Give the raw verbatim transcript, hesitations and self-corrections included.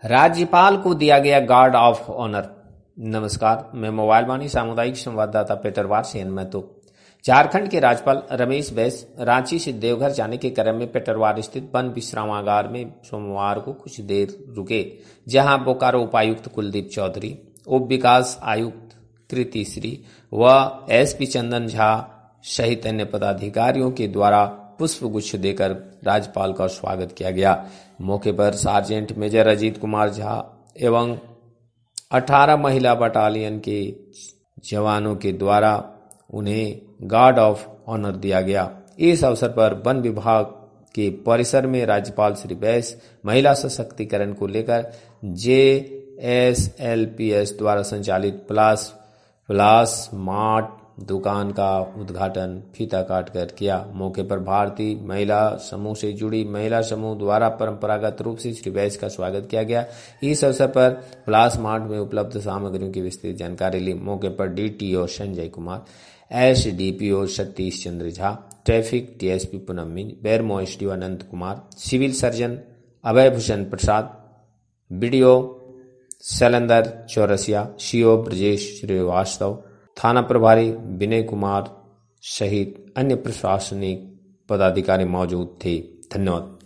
राज्यपाल को दिया गया गार्ड ऑफ ऑनर। नमस्कार, मैं मोबाइल वाणी सामुदायिक संवाददाता पेटरवार से मैं तो झारखंड के राज्यपाल रमेश बैस रांची से देवघर जाने के क्रम में पेटरवार स्थित वन विश्रामागार में सोमवार को कुछ देर रुके, जहां बोकारो उपायुक्त कुलदीप चौधरी, उप विकास आयुक्त कृति श्री व एसपी चंदन झा सहित अन्य पदाधिकारियों के द्वारा पुष्प गुच्छ देकर राज्यपाल का स्वागत किया गया। मौके पर सार्जेंट मेजर अजीत कुमार झा एवं अठारह महिला बटालियन के जवानों के द्वारा उन्हें गार्ड ऑफ ऑनर दिया गया। इस अवसर पर वन विभाग के परिसर में राज्यपाल श्री बैस महिला सशक्तिकरण को लेकर J S L P S द्वारा संचालित प्लास प्लास मार्ट दुकान का उद्घाटन फीता काटकर किया। मौके पर भारतीय महिला समूह से जुड़ी महिला समूह द्वारा परंपरागत रूप से श्री बैस का स्वागत किया गया। इस अवसर पर प्लास मार्ट में उपलब्ध सामग्रियों की विस्तृत जानकारी ली। मौके पर DTO Sanjay Kumar, SDPO Satish Chandra Jha, traffic TSP Poonam Minz, Bermo SDO Anant Kumar, civil surgeon Abhay Bhushan Prasad, BDO Shailendra Chaurasia, CO Brajesh Srivastava, थाना प्रभारी विनय कुमार सहित अन्य प्रशासनिक पदाधिकारी मौजूद थे। धन्यवाद।